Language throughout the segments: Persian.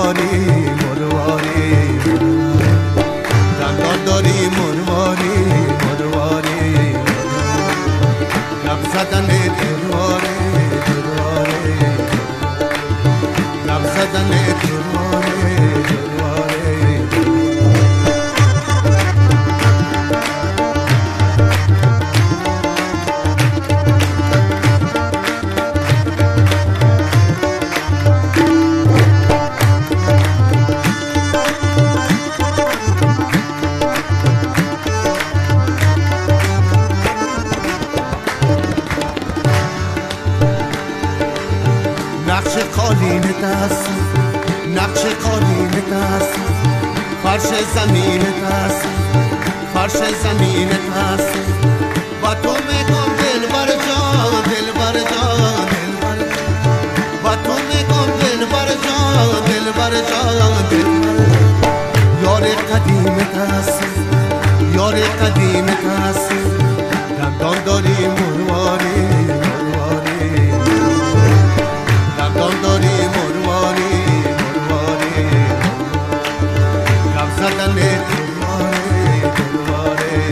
مرواری مرواری دندان داری مرواری مرواری لب زدن درواره درواره لب زدن درواره درواره نقش قالین دست نقش قالین دست فرش زمین دست فرش زمین دست با تو میگم دلبر جان دلبر جان دلبر با تو میگم دلبر جان دلبر جان دلبر یار قدیم دست یار قدیم دست دندان داری مرواری مرواری دندان داری مرواری مرواری لب زدن درواره درواره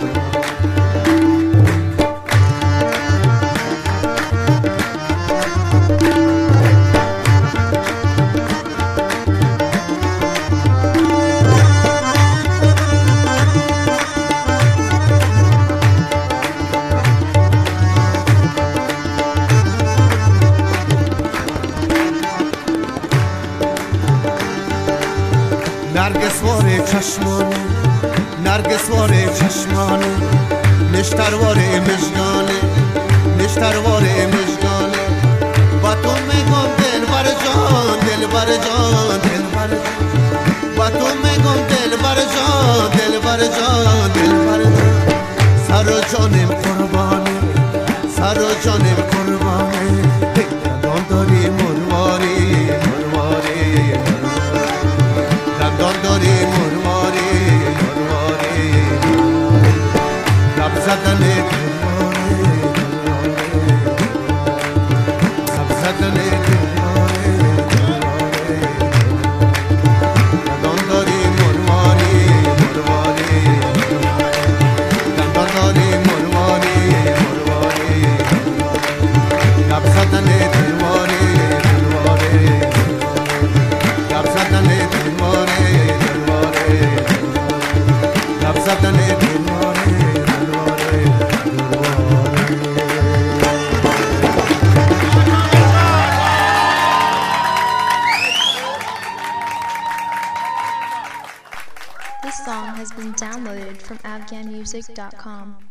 نرگس واره چشمانه نرگس واره چشمانه نشتر واره مژگانه نشتر واره مژگانه با تو میگم دلبر جان دلبر جان دلبر جان با تو میگم دلبر جان دلبر جان دلبر جان سر و جانم قربانه سر و جانم قربانه دندان داری مرواری مرواری دندان داری مرواری مرواری لب زدن درواره لب زدن درواره درواره دندان داری مرواری مرواری دندان داری مرواری مرواری لب زدن درواره درواره لب زدن درواره لب زدن درواره درواره This song has been downloaded from afghanmusic.com.